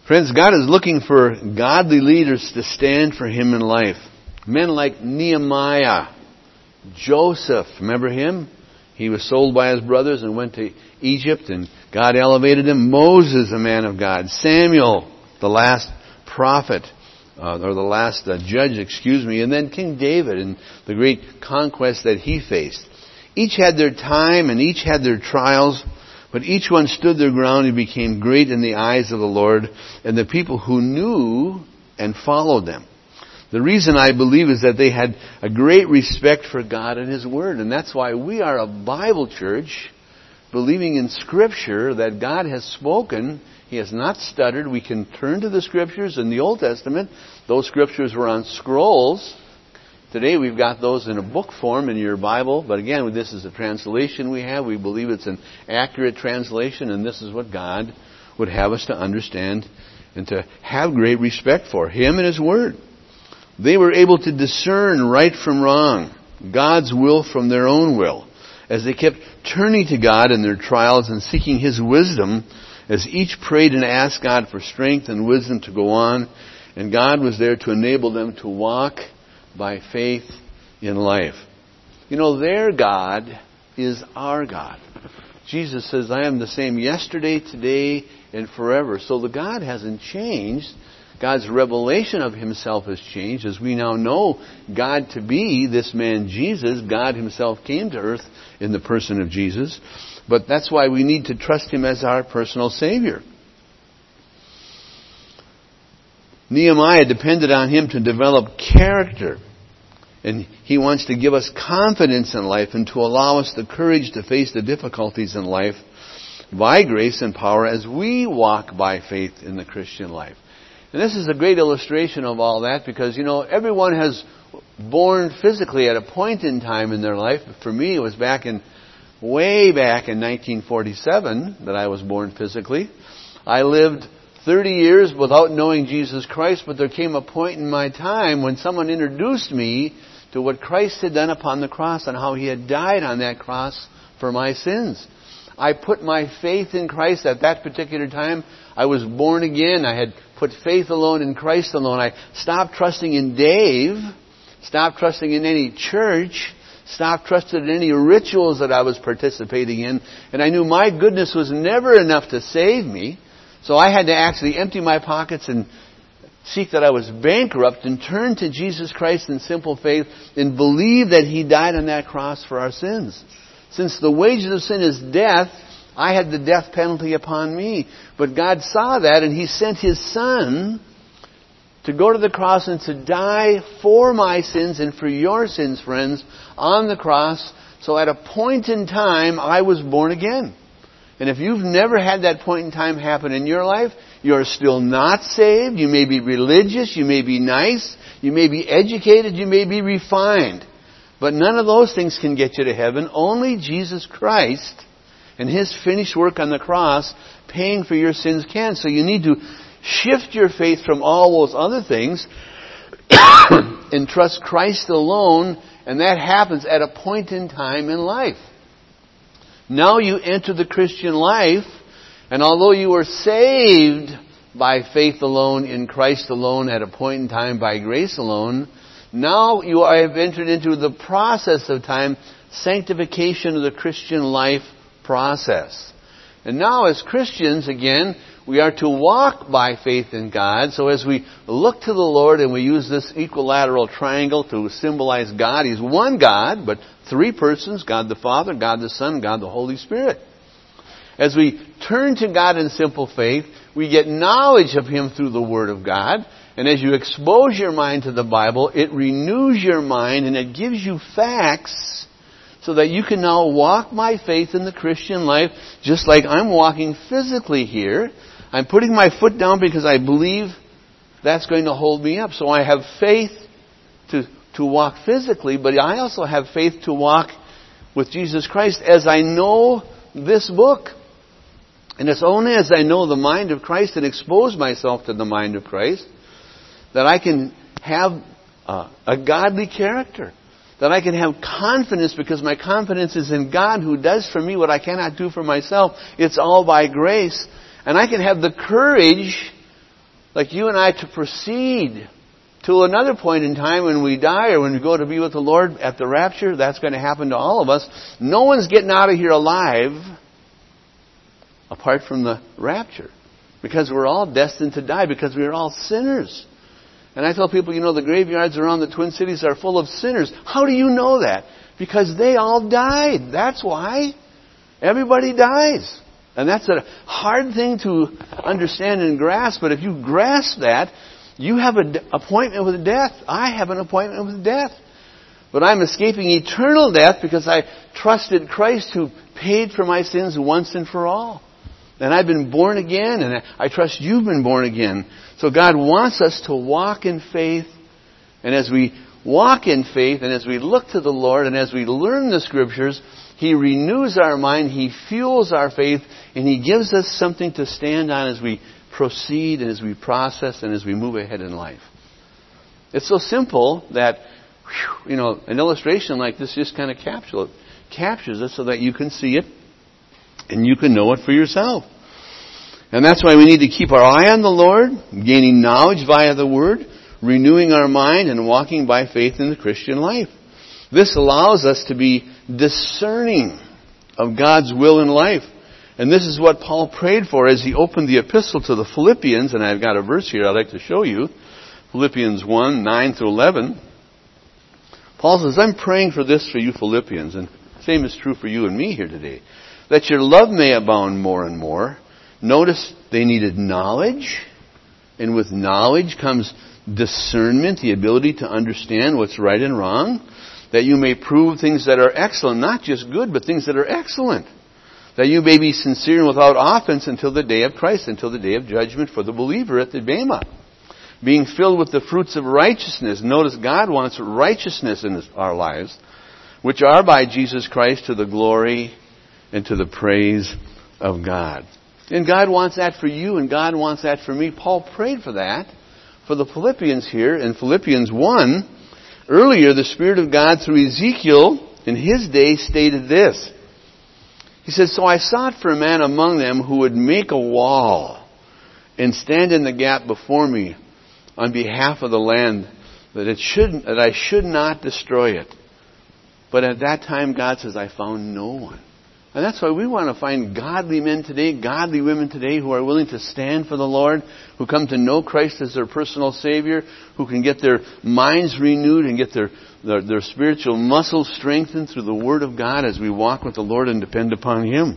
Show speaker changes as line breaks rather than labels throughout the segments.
Friends, God is looking for godly leaders to stand for Him in life. Men like Nehemiah, Joseph, remember him? He was sold by his brothers and went to Egypt, and God elevated him. Moses, a man of God. Samuel, the last prophet, or the last judge, and then King David and the great conquest that he faced. Each had their time and each had their trials, but each one stood their ground and became great in the eyes of the Lord and the people who knew and followed them. The reason I believe is that they had a great respect for God and His Word. And that's why we are a Bible church, believing in Scripture that God has spoken. He has not stuttered. We can turn to the Scriptures in the Old Testament. Those Scriptures were on scrolls. Today we've got those in a book form in your Bible. But again, this is a translation we have. We believe it's an accurate translation. And this is what God would have us to understand and to have great respect for. Him and His Word. They were able to discern right from wrong, God's will from their own will, as they kept turning to God in their trials and seeking His wisdom, as each prayed and asked God for strength and wisdom to go on, and God was there to enable them to walk by faith in life. You know, their God is our God. Jesus says, I am the same yesterday, today, and forever. So the God hasn't changed. God's revelation of Himself has changed. As we now know God to be this man Jesus, God Himself came to earth in the person of Jesus. But that's why we need to trust Him as our personal Savior. Nehemiah depended on Him to develop character. And He wants to give us confidence in life and to allow us the courage to face the difficulties in life by grace and power as we walk by faith in the Christian life. And this is a great illustration of all that because, you know, everyone has born physically at a point in time in their life. For me, it was way back in 1947 that I was born physically. I lived 30 years without knowing Jesus Christ, but there came a point in my time when someone introduced me to what Christ had done upon the cross and how He had died on that cross for my sins. I put my faith in Christ at that particular time. I was born again. I had put faith alone in Christ alone. I stopped trusting in Dave, stopped trusting in any church, stopped trusting in any rituals that I was participating in. And I knew my goodness was never enough to save me. So I had to actually empty my pockets and seek that I was bankrupt and turn to Jesus Christ in simple faith and believe that He died on that cross for our sins. Since the wages of sin is death, I had the death penalty upon me. But God saw that and He sent His Son to go to the cross and to die for my sins and for your sins, friends, on the cross. So at a point in time, I was born again. And if you've never had that point in time happen in your life, you're still not saved. You may be religious, you may be nice, you may be educated, you may be refined. But none of those things can get you to heaven. Only Jesus Christ and His finished work on the cross, paying for your sins, can. So you need to shift your faith from all those other things and trust Christ alone. And that happens at a point in time in life. Now you enter the Christian life, and although you were saved by faith alone, in Christ alone, at a point in time by grace alone, now you have entered into the process of time, sanctification of the Christian life process. And now as Christians, again, we are to walk by faith in God. So as we look to the Lord and we use this equilateral triangle to symbolize God, He's one God, but three persons, God the Father, God the Son, God the Holy Spirit. As we turn to God in simple faith, we get knowledge of Him through the Word of God. And as you expose your mind to the Bible, it renews your mind and it gives you facts so that you can now walk by faith in the Christian life, just like I'm walking physically here. I'm putting my foot down because I believe that's going to hold me up. So I have faith to walk physically, but I also have faith to walk with Jesus Christ as I know this book. And it's only as I know the mind of Christ and expose myself to the mind of Christ that I can have a godly character. That I can have confidence because my confidence is in God who does for me what I cannot do for myself. It's all by grace. And I can have the courage like you and I, to proceed to another point in time when we die or when we go to be with the Lord at the rapture. That's going to happen to all of us. No one's getting out of here alive apart from the rapture, because we're all destined to die, because we're all sinners. And I tell people, the graveyards around the Twin Cities are full of sinners. How do you know that? Because they all died. That's why. Everybody dies. And that's a hard thing to understand and grasp. But if you grasp that, you have an appointment with death. I have an appointment with death. But I'm escaping eternal death because I trusted Christ who paid for my sins once and for all. And I've been born again, and I trust you've been born again. So God wants us to walk in faith. And as we walk in faith, and as we look to the Lord, and as we learn the Scriptures, He renews our mind, He fuels our faith, and He gives us something to stand on as we proceed, and as we process, and as we move ahead in life. It's so simple that, an illustration like this just kind of captures it so that you can see it, and you can know it for yourself. And that's why we need to keep our eye on the Lord, gaining knowledge via the Word, renewing our mind, and walking by faith in the Christian life. This allows us to be discerning of God's will in life. And this is what Paul prayed for as he opened the epistle to the Philippians. And I've got a verse here I'd like to show you. Philippians 1, 9 through 11. Paul says, I'm praying for this for you Philippians. And the same is true for you and me here today. That your love may abound more and more. Notice they needed knowledge. And with knowledge comes discernment, the ability to understand what's right and wrong. That you may prove things that are excellent, not just good, but things that are excellent. That you may be sincere and without offense until the day of Christ, until the day of judgment for the believer at the Bema. Being filled with the fruits of righteousness. Notice God wants righteousness in our lives, which are by Jesus Christ to the glory and to the praise of God. And God wants that for you, and God wants that for me. Paul prayed for that for the Philippians here in Philippians 1. Earlier, the Spirit of God through Ezekiel in his day stated this. He says, so I sought for a man among them who would make a wall and stand in the gap before me on behalf of the land, that I should not destroy it. But at that time, God says, I found no one. And that's why we want to find godly men today, godly women today who are willing to stand for the Lord, who come to know Christ as their personal Savior, who can get their minds renewed and get their spiritual muscles strengthened through the Word of God as we walk with the Lord and depend upon Him.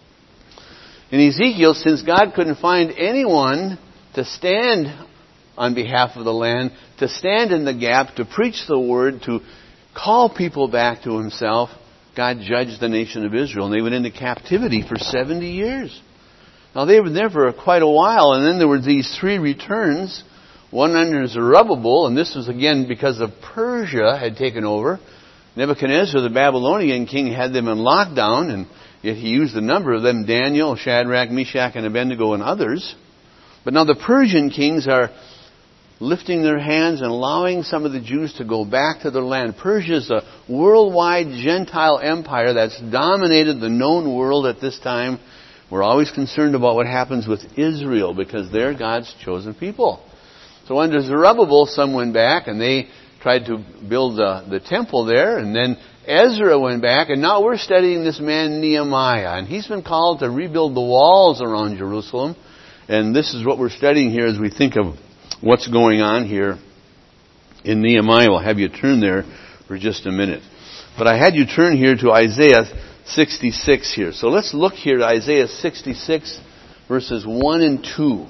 In Ezekiel, since God couldn't find anyone to stand on behalf of the land, to stand in the gap, to preach the Word, to call people back to Himself, God judged the nation of Israel, and they went into captivity for 70 years. Now, they were there for quite a while, and then there were these 3 returns, one under Zerubbabel, and this was again because of Persia had taken over. Nebuchadnezzar, the Babylonian king, had them in lockdown, and yet he used a number of them, Daniel, Shadrach, Meshach, and Abednego, and others. But now the Persian kings are lifting their hands and allowing some of the Jews to go back to their land. Persia is a worldwide Gentile empire that's dominated the known world at this time. We're always concerned about what happens with Israel because they're God's chosen people. So under Zerubbabel, some went back and they tried to build the temple there. And then Ezra went back, and now we're studying this man Nehemiah. And he's been called to rebuild the walls around Jerusalem. And this is what we're studying here as we think of what's going on here in Nehemiah. We'll have you turn there for just a minute. But I had you turn here to Isaiah 66 here. So let's look here at Isaiah 66 verses 1 and 2.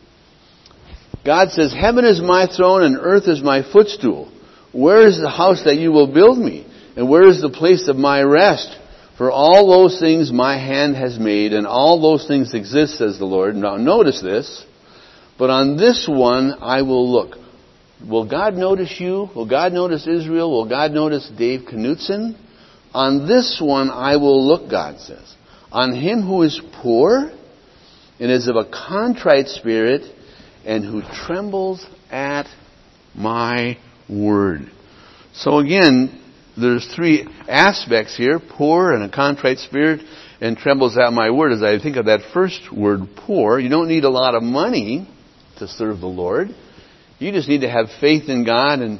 God says, heaven is my throne and earth is my footstool. Where is the house that you will build me? And where is the place of my rest? For all those things my hand has made, and all those things exist, says the Lord. Now notice this. But on this one I will look. Will God notice you? Will God notice Israel? Will God notice Dave Knutson? On this one I will look, God says. On him who is poor and is of a contrite spirit and who trembles at my word. So again, there's 3 aspects here. Poor and a contrite spirit and trembles at my word. As I think of that first word, poor, you don't need a lot of money to serve the Lord. You just need to have faith in God and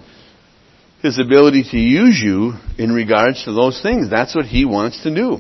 His ability to use you in regards to those things. That's what He wants to do.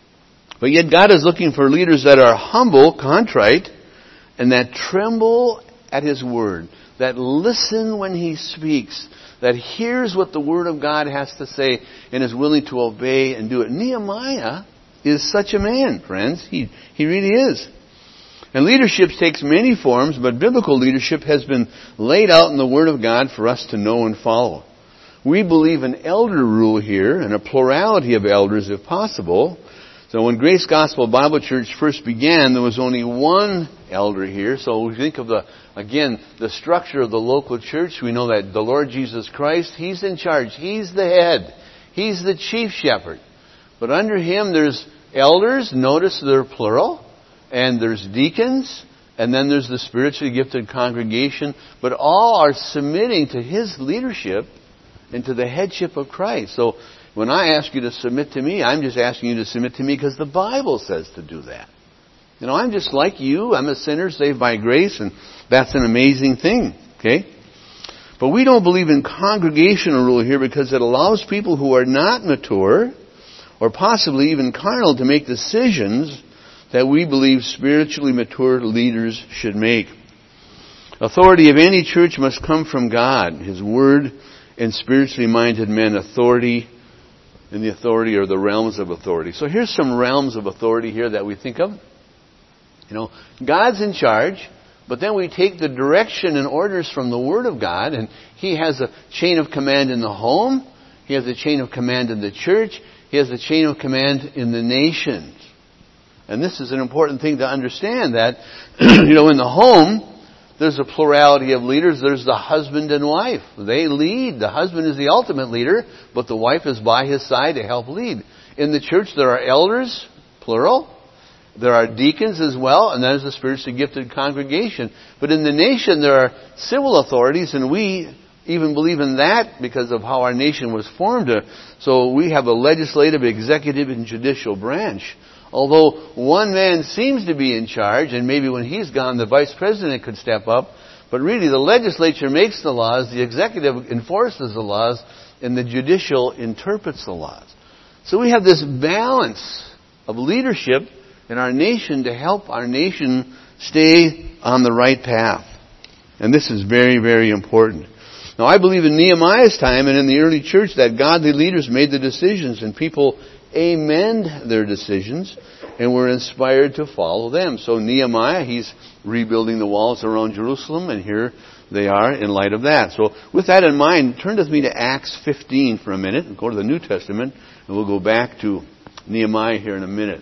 But yet God is looking for leaders that are humble, contrite, and that tremble at His word, that listen when He speaks, that hears what the Word of God has to say and is willing to obey and do it. Nehemiah is such a man, friends. He really is. And leadership takes many forms, but biblical leadership has been laid out in the Word of God for us to know and follow. We believe in elder rule here and a plurality of elders if possible. So when Grace Gospel Bible Church first began, there was only one elder here. So we think of the structure of the local church. We know that the Lord Jesus Christ, He's in charge. He's the head. He's the chief shepherd. But under Him there's elders. Notice they're plural. And there's deacons. And then there's the spiritually gifted congregation. But all are submitting to His leadership and to the headship of Christ. So when I ask you to submit to me, I'm just asking you to submit to me because the Bible says to do that. You know, I'm just like you. I'm a sinner saved by grace, and that's an amazing thing. Okay? But we don't believe in congregational rule here because it allows people who are not mature or possibly even carnal to make decisions that we believe spiritually mature leaders should make. Authority of any church must come from God, His Word, and spiritually minded men. Authority in the authority or the realms of authority. So here's some realms of authority here that we think of. You know, God's in charge, but then we take the direction and orders from the Word of God, and He has a chain of command in the home, He has a chain of command in the church, He has a chain of command in the nations. And this is an important thing to understand that, you know, in the home, there's a plurality of leaders. There's the husband and wife. They lead. The husband is the ultimate leader, but the wife is by his side to help lead. In the church, there are elders, plural. There are deacons as well, and there's the spiritually gifted congregation. But in the nation, there are civil authorities, and we even believe in that because of how our nation was formed. So we have a legislative, executive, and judicial branch. Although one man seems to be in charge, and maybe when he's gone, the vice president could step up, but really the legislature makes the laws, the executive enforces the laws, and the judicial interprets the laws. So we have this balance of leadership in our nation to help our nation stay on the right path. And this is very, very important. Now I believe in Nehemiah's time and in the early church that godly leaders made the decisions and people amend their decisions and were inspired to follow them. So Nehemiah, he's rebuilding the walls around Jerusalem, and here they are in light of that. So with that in mind, turn with me to Acts 15 for a minute and go to the New Testament, and we'll go back to Nehemiah here in a minute.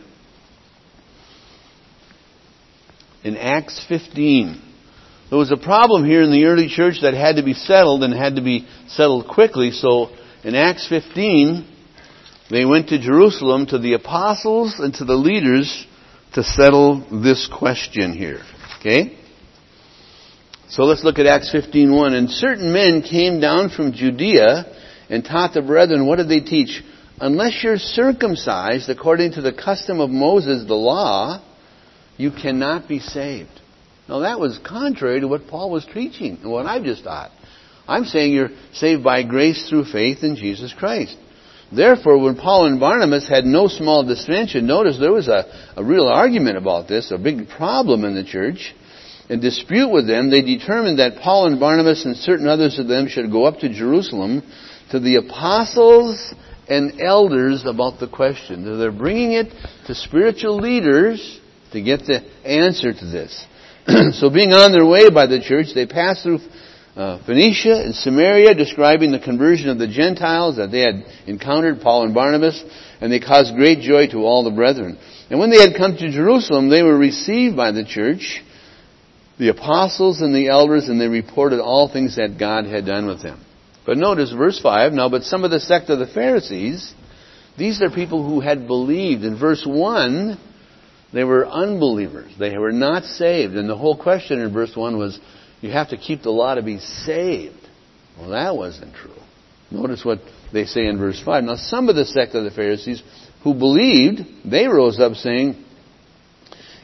In Acts 15, there was a problem here in the early church that had to be settled and had to be settled quickly. So in Acts 15, they went to Jerusalem to the apostles and to the leaders to settle this question here. Okay? So let's look at Acts 15:1. And certain men came down from Judea and taught the brethren, what did they teach? Unless you're circumcised according to the custom of Moses, the law, you cannot be saved. Now that was contrary to what Paul was teaching and what I've just taught. I'm saying you're saved by grace through faith in Jesus Christ. Therefore, when Paul and Barnabas had no small dissension, notice there was a real argument about this, a big problem in the church, and dispute with them, they determined that Paul and Barnabas and certain others of them should go up to Jerusalem to the apostles and elders about the question. They're bringing it to spiritual leaders to get the answer to this. So being on their way by the church, they passed through Phoenicia and Samaria, describing the conversion of the Gentiles that they had encountered, Paul and Barnabas, and they caused great joy to all the brethren. And when they had come to Jerusalem, they were received by the church, the apostles and the elders, and they reported all things that God had done with them. But notice verse 5, now but some of the sect of the Pharisees, these are people who had believed. In verse 1, they were unbelievers. They were not saved. And the whole question in verse 1 was, you have to keep the law to be saved. Well, that wasn't true. Notice what they say in verse 5. Now, some of the sect of the Pharisees who believed, they rose up saying,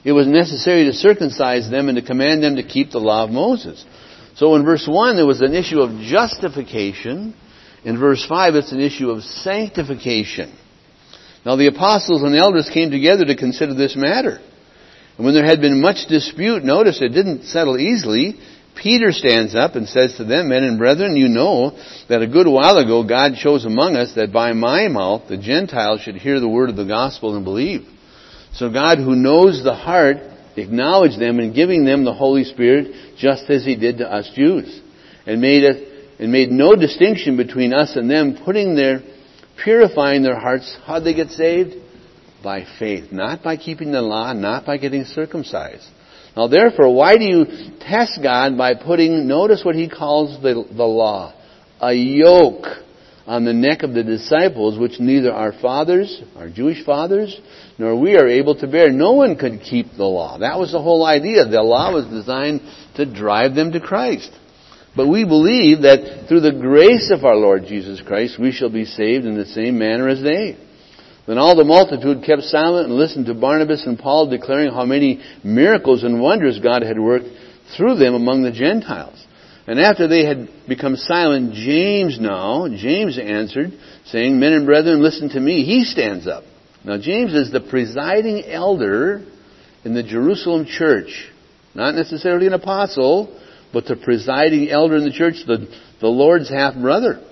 it was necessary to circumcise them and to command them to keep the law of Moses. So in verse 1, there was an issue of justification. In verse 5, it's an issue of sanctification. Now the apostles and elders came together to consider this matter. And when there had been much dispute, notice it didn't settle easily, Peter stands up and says to them, Men and brethren, you know that a good while ago God chose among us that by my mouth the Gentiles should hear the word of the gospel and believe. So God, who knows the heart, acknowledged them in giving them the Holy Spirit just as He did to us Jews. And made no distinction between us and them, purifying their hearts. How'd they get saved? By faith. Not by keeping the law, not by getting circumcised. Now therefore, why do you test God by putting, notice what He calls the law, a yoke on the neck of the disciples, which neither our fathers, our Jewish fathers, nor we are able to bear. No one could keep the law. That was the whole idea. The law was designed to drive them to Christ. But we believe that through the grace of our Lord Jesus Christ, we shall be saved in the same manner as they. Then all the multitude kept silent and listened to Barnabas and Paul declaring how many miracles and wonders God had worked through them among the Gentiles. And after they had become silent, James answered, saying, Men and brethren, listen to me. He stands up. Now James is the presiding elder in the Jerusalem church. Not necessarily an apostle, but the presiding elder in the church, the Lord's half-brother.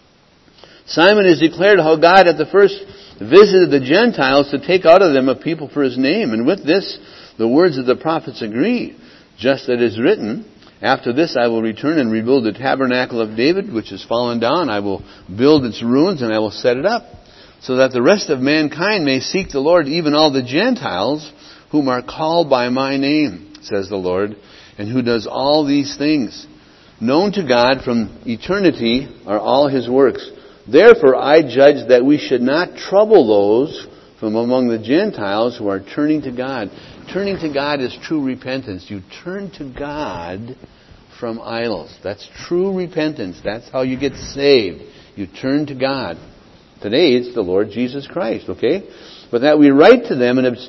Simon has declared how God at the first visited the Gentiles to take out of them a people for His name. And with this, the words of the prophets agree. Just as it is written, After this I will return and rebuild the tabernacle of David, which is fallen down. I will build its ruins and I will set it up, so that the rest of mankind may seek the Lord, even all the Gentiles whom are called by my name, says the Lord, and who does all these things. Known to God from eternity are all His works. Therefore I judge that we should not trouble those from among the Gentiles who are turning to God. Turning to God is true repentance. You turn to God from idols. That's true repentance. That's how you get saved. You turn to God. Today it's the Lord Jesus Christ, okay? But that we write to them and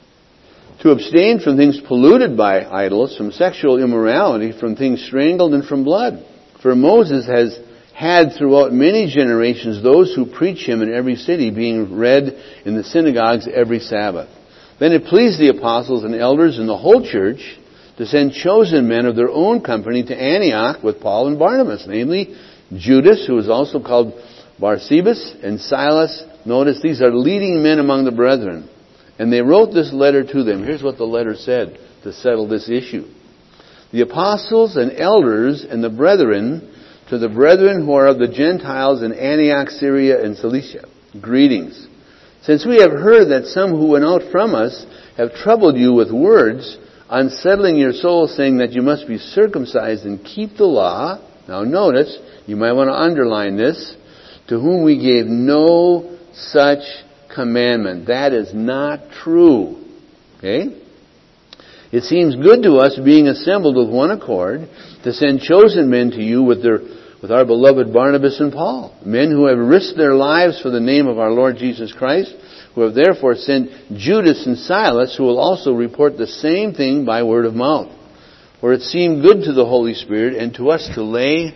to abstain from things polluted by idols, from sexual immorality, from things strangled, and from blood. For Moses has had throughout many generations those who preach Him in every city, being read in the synagogues every Sabbath. Then it pleased the apostles and elders and the whole church to send chosen men of their own company to Antioch with Paul and Barnabas, namely Judas, who is also called Barsabas, and Silas. Notice these are leading men among the brethren. And they wrote this letter to them. Here's what the letter said to settle this issue. The apostles and elders and the brethren, to the brethren who are of the Gentiles in Antioch, Syria, and Cilicia, greetings. Since we have heard that some who went out from us have troubled you with words, unsettling your souls, saying that you must be circumcised and keep the law. Now notice, you might want to underline this, to whom we gave no such commandment. That is not true. Okay? It seems good to us, being assembled with one accord, to send chosen men to you with our beloved Barnabas and Paul, men who have risked their lives for the name of our Lord Jesus Christ, who have therefore sent Judas and Silas, who will also report the same thing by word of mouth. For it seemed good to the Holy Spirit and to us to lay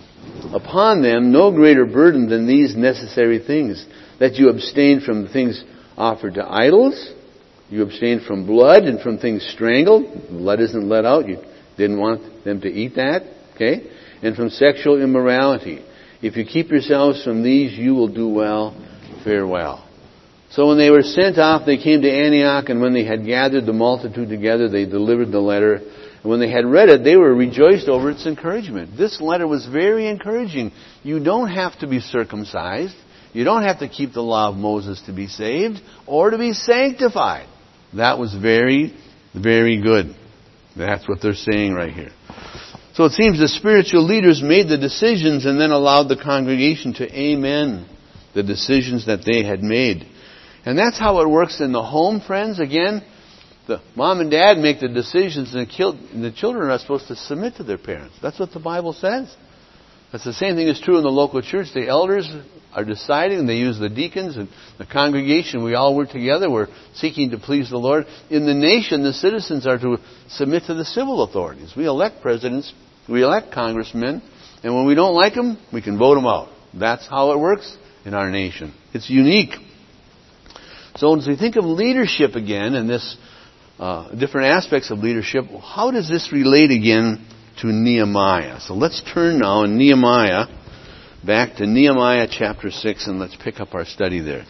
upon them no greater burden than these necessary things, that you abstain from things offered to idols, you abstain from blood and from things strangled. Blood isn't let out. You didn't want them to eat that. Okay? And from sexual immorality. If you keep yourselves from these, you will do well. Farewell. So when they were sent off, they came to Antioch, and when they had gathered the multitude together, they delivered the letter. And when they had read it, they were rejoiced over its encouragement. This letter was very encouraging. You don't have to be circumcised. You don't have to keep the law of Moses to be saved or to be sanctified. That was very, very good. That's what they're saying right here. So it seems the spiritual leaders made the decisions and then allowed the congregation to amen the decisions that they had made. And that's how it works in the home, friends. Again, the mom and dad make the decisions and the children are supposed to submit to their parents. That's what the Bible says. That's the same thing is true in the local church. The elders are deciding, they use the deacons and the congregation. We all work together. We're seeking to please the Lord. In the nation, the citizens are to submit to the civil authorities. We elect presidents, we elect congressmen, and when we don't like them, we can vote them out. That's how it works in our nation. It's unique. So as we think of leadership again, and this different aspects of leadership, how does this relate again to Nehemiah? So let's turn now in Nehemiah back to Nehemiah chapter 6, and let's pick up our study there.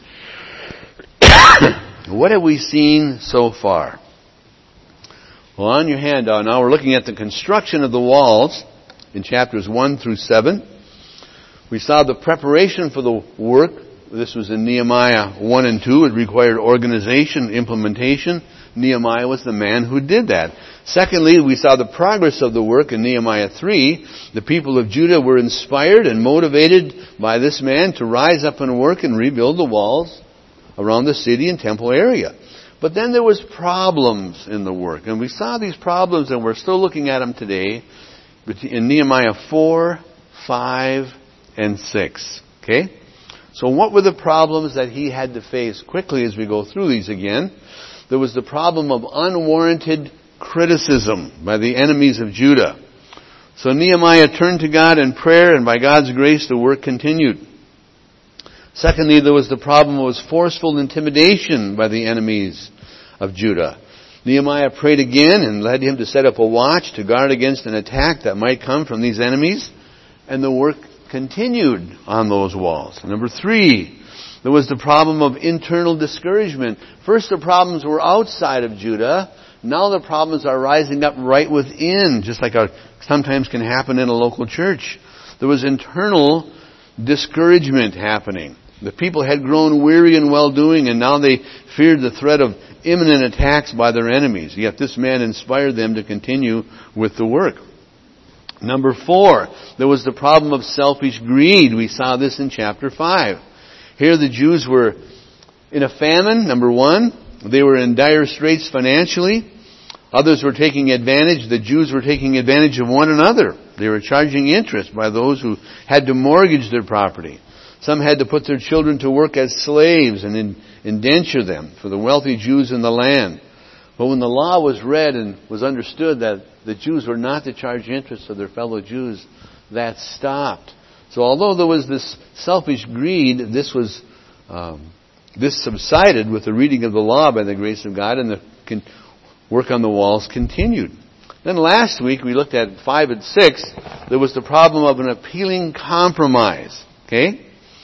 What have we seen so far? Well, on your handout now we're looking at the construction of the walls in chapters 1 through 7. We saw the preparation for the work. This was in Nehemiah 1 and 2. It required organization, implementation. Nehemiah was the man who did that. Secondly, we saw the progress of the work in Nehemiah 3. The people of Judah were inspired and motivated by this man to rise up and work and rebuild the walls around the city and temple area. But then there was problems in the work. And we saw these problems, and we're still looking at them today in Nehemiah 4, 5, and 6. Okay? So what were the problems that he had to face? Quickly as we go through these again. There was the problem of unwarranted criticism by the enemies of Judah. So Nehemiah turned to God in prayer, and by God's grace the work continued. Secondly, there was the problem of forceful intimidation by the enemies of Judah. Nehemiah prayed again and led him to set up a watch to guard against an attack that might come from these enemies, and the work continued on those walls. Number 3, there was the problem of internal discouragement. First, the problems were outside of Judah. Now the problems are rising up right within, just like sometimes can happen in a local church. There was internal discouragement happening. The people had grown weary in well-doing, and now they feared the threat of imminent attacks by their enemies. Yet this man inspired them to continue with the work. Number 4, there was the problem of selfish greed. We saw this in chapter 5. Here the Jews were in a famine, number 1. They were in dire straits financially. Others were taking advantage. The Jews were taking advantage of one another. They were charging interest by those who had to mortgage their property. Some had to put their children to work as slaves and indenture them for the wealthy Jews in the land. But when the law was read and was understood that the Jews were not to charge interest of their fellow Jews, that stopped. So although there was this selfish greed, this subsided with the reading of the law by the grace of God, and the work on the walls continued. Then last week we looked at 5 and 6. There was the problem of an appealing compromise. Okay?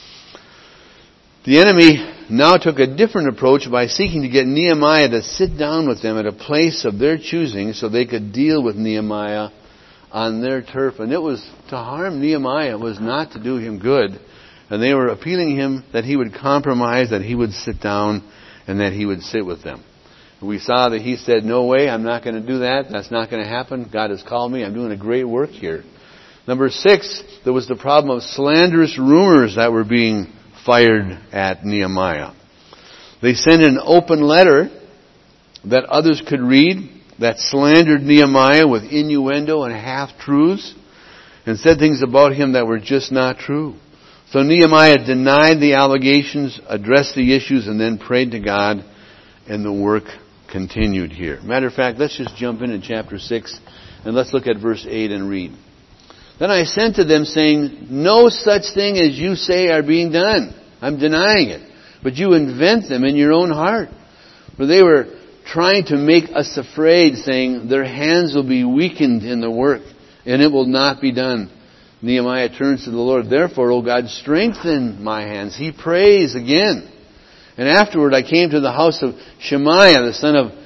The enemy now took a different approach by seeking to get Nehemiah to sit down with them at a place of their choosing so they could deal with Nehemiah on their turf. And it was to harm Nehemiah. It was not to do him good. And they were appealing him that he would compromise, that he would sit down, and that he would sit with them. We saw that he said, no way, I'm not going to do that. That's not going to happen. God has called me. I'm doing a great work here. Number 6, there was the problem of slanderous rumors that were being fired at Nehemiah. They sent an open letter that others could read that slandered Nehemiah with innuendo and half-truths and said things about him that were just not true. So Nehemiah denied the allegations, addressed the issues, and then prayed to God, and the work continued here. Matter of fact, let's just jump in chapter 6, and let's look at verse 8 and read. Then I sent to them, saying, no such thing as you say are being done. I'm denying it. But you invent them in your own heart. For they were trying to make us afraid, saying, their hands will be weakened in the work, and it will not be done. Nehemiah turns to the Lord. Therefore, O God, strengthen my hands. He prays again. And afterward I came to the house of Shemaiah, the son of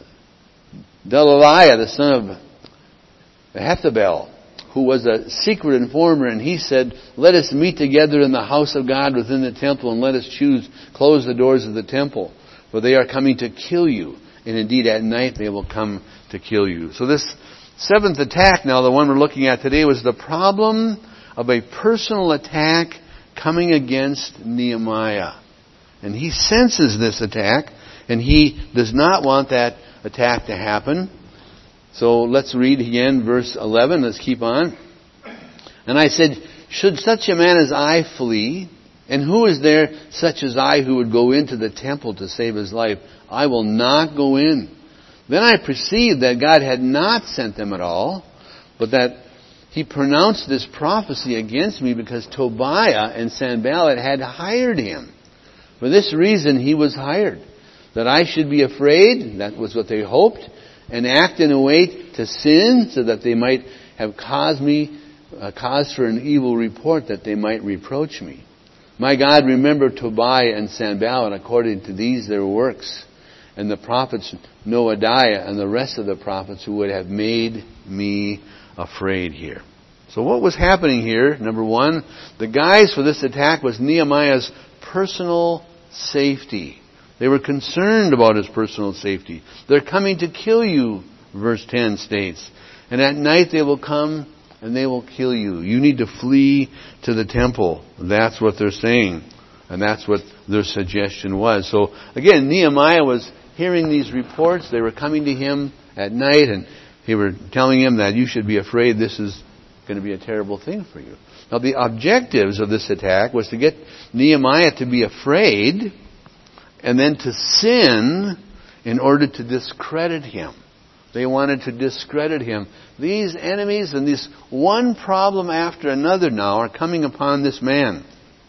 Delaliah, the son of Ahithophel, who was a secret informer, and he said, let us meet together in the house of God within the temple, and let us close the doors of the temple, for they are coming to kill you. And indeed at night they will come to kill you. So this 7th attack now, the one we're looking at today, was the problem of a personal attack coming against Nehemiah. And he senses this attack, and he does not want that attack to happen. So let's read again verse 11. Let's keep on. And I said, Should such a man as I flee? And who is there such as I who would go into the temple to save his life? I will not go in. Then I perceived that God had not sent them at all, but that he pronounced this prophecy against me because Tobiah and Sanballat had hired him. For this reason he was hired, that I should be afraid, that was what they hoped, and act in a way to sin, so that they might have cause for an evil report, that they might reproach me. My God, remember Tobiah and Sanballat according to these their works, and the prophets Noadiah and the rest of the prophets who would have made me afraid here. So what was happening here? Number one, the guise for this attack was Nehemiah's personal safety. They were concerned about his personal safety. They're coming to kill you, verse 10 states. And at night they will come and they will kill you. You need to flee to the temple. That's what they're saying. And that's what their suggestion was. So again, Nehemiah was hearing these reports. They were coming to him at night and they were telling him that you should be afraid, this is going to be a terrible thing for you. Now the objectives of this attack was to get Nehemiah to be afraid and then to sin in order to discredit him. They wanted to discredit him. These enemies and this one problem after another now are coming upon this man.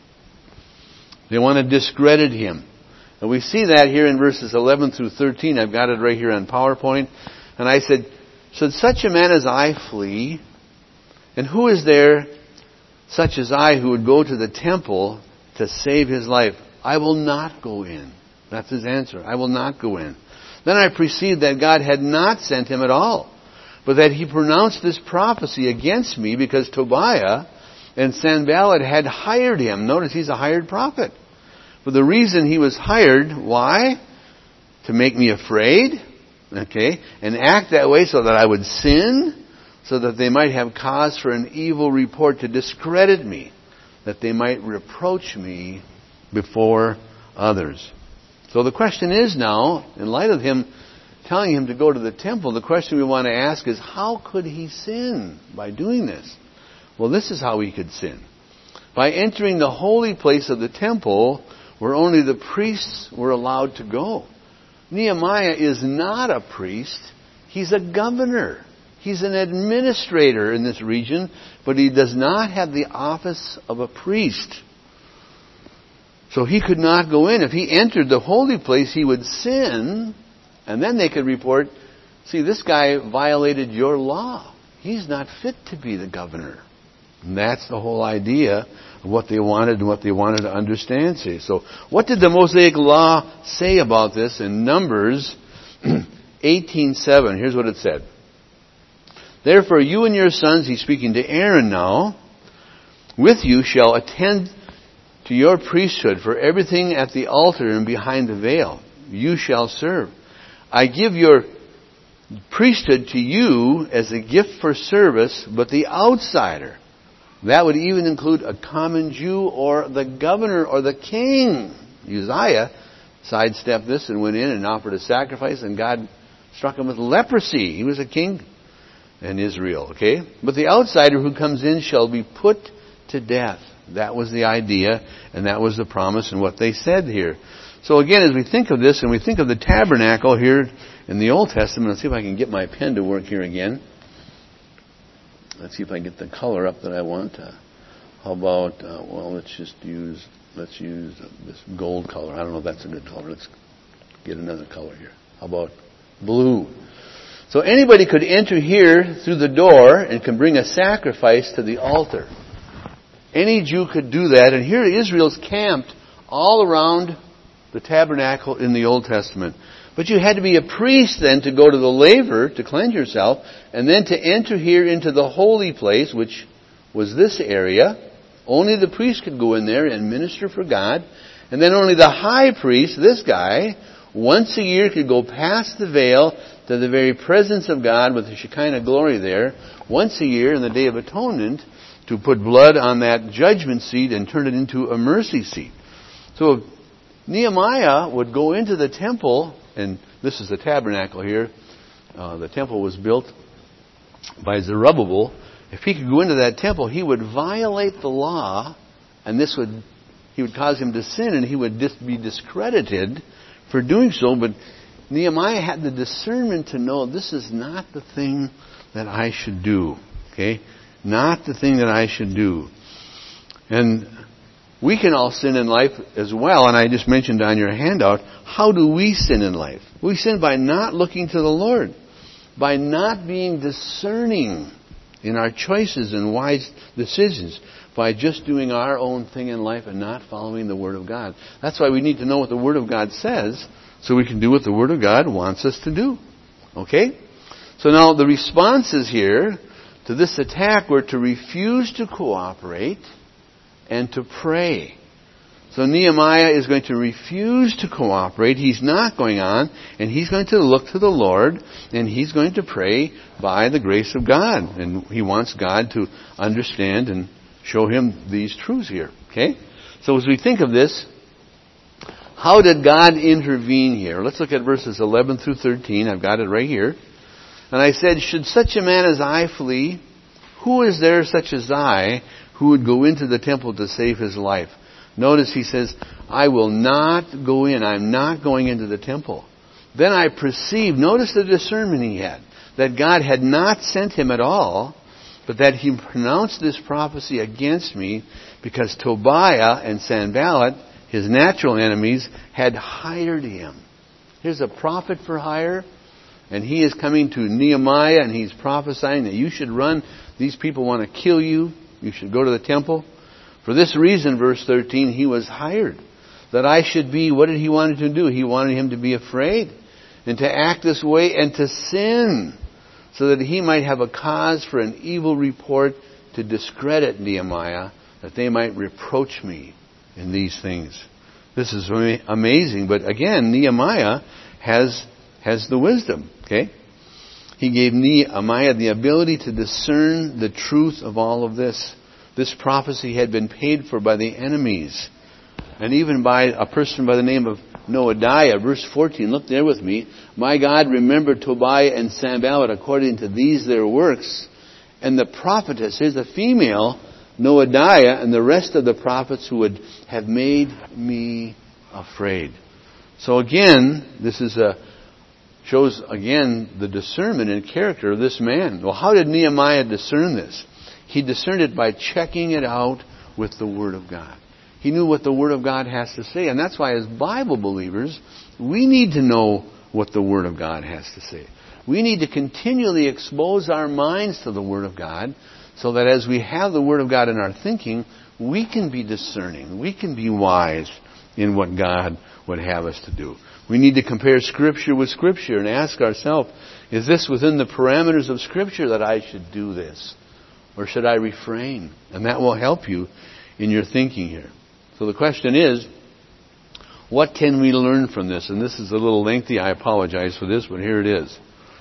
They want to discredit him. And we see that here in verses 11 through 13. I've got it right here on PowerPoint. And I said, should such a man as I flee? And who is there such as I who would go to the temple to save his life? I will not go in. That's his answer. I will not go in. Then I perceived that God had not sent him at all, but that he pronounced this prophecy against me because Tobiah and Sanballat had hired him. Notice he's a hired prophet. For the reason he was hired, why? To make me afraid, okay, and act that way so that I would sin, so that they might have cause for an evil report to discredit me, that they might reproach me before others. So the question is now, in light of him telling him to go to the temple, the question we want to ask is, how could he sin by doing this? Well, this is how he could sin. By entering the holy place of the temple, where only the priests were allowed to go. Nehemiah is not a priest. He's a governor. He's an administrator in this region, but he does not have the office of a priest. So he could not go in. If he entered the holy place, he would sin, and then they could report, see, this guy violated your law. He's not fit to be the governor. And that's the whole idea of what they wanted and what they wanted to understand. See. So what did the Mosaic Law say about this in Numbers 18:7? Here's what it said. Therefore you and your sons, he's speaking to Aaron now, with you shall attend to your priesthood for everything at the altar and behind the veil. You shall serve. I give your priesthood to you as a gift for service, but the outsider, that would even include a common Jew or the governor or the king. Uzziah sidestepped this and went in and offered a sacrifice, and God struck him with leprosy. He was a king in Israel, okay? But the outsider who comes in shall be put to death. That was the idea, and that was the promise and what they said here. So again, as we think of this, and we think of the tabernacle here in the Old Testament, let's see if I can get my pen to work here again. Let's see if I can get the color up that I want. How about, let's use this gold color. I don't know if that's a good color. Let's get another color here. How about blue? So anybody could enter here through the door and can bring a sacrifice to the altar. Any Jew could do that. And here Israel's camped all around the tabernacle in the Old Testament. But you had to be a priest then to go to the laver to cleanse yourself, and then to enter here into the holy place, which was this area. Only the priest could go in there and minister for God. And then only the high priest, this guy, once a year could go past the veil to the very presence of God with the Shekinah glory there, once a year in the Day of Atonement, to put blood on that judgment seat and turn it into a mercy seat. So Nehemiah would go into the temple, and this is the tabernacle here. The temple was built by Zerubbabel, if he could go into that temple, he would violate the law, and he would cause him to sin, and he would be discredited for doing so. But Nehemiah had the discernment to know this is not the thing that I should do. Okay? Not the thing that I should do. And we can all sin in life as well, and I just mentioned on your handout, how do we sin in life? We sin by not looking to the Lord, by not being discerning in our choices and wise decisions, by just doing our own thing in life and not following the Word of God. That's why we need to know what the Word of God says, so we can do what the Word of God wants us to do. Okay? So now the responses here to this attack were to refuse to cooperate and to pray. So Nehemiah is going to refuse to cooperate. He's not going on, and he's going to look to the Lord, and he's going to pray by the grace of God. And he wants God to understand and show him these truths here. Okay? So as we think of this, how did God intervene here? Let's look at verses 11 through 13. I've got it right here. And I said, should such a man as I flee? Who is there such as I who would go into the temple to save his life? Notice he says, I will not go in. I'm not going into the temple. Then I perceived, notice the discernment he had, that God had not sent him at all, but that he pronounced this prophecy against me because Tobiah and Sanballat, his natural enemies, had hired him. Here's a prophet for hire, and he is coming to Nehemiah and he's prophesying that you should run. These people want to kill you. You should go to the temple. For this reason, verse 13, he was hired. That I should be, what did he want to do? He wanted him to be afraid and to act this way and to sin, so that he might have a cause for an evil report to discredit Nehemiah, that they might reproach me in these things. This is amazing, but again, Nehemiah has the wisdom, okay? He gave Nehemiah the ability to discern the truth of all of this. This prophecy had been paid for by the enemies, and even by a person by the name of Noadiah. Verse 14, look there with me. My God remembered Tobiah and Sanballat according to these their works, and the prophetess, here's a female, Noadiah, and the rest of the prophets who would have made me afraid. So again, this shows again the discernment and character of this man. Well, how did Nehemiah discern this? He discerned it by checking it out with the Word of God. He knew what the Word of God has to say. And that's why as Bible believers, we need to know what the Word of God has to say. We need to continually expose our minds to the Word of God, so that as we have the Word of God in our thinking, we can be discerning. We can be wise in what God would have us to do. We need to compare Scripture with Scripture and ask ourselves, is this within the parameters of Scripture that I should do this? Or should I refrain? And that will help you in your thinking here. So the question is, what can we learn from this? And this is a little lengthy. I apologize for this, but here it is.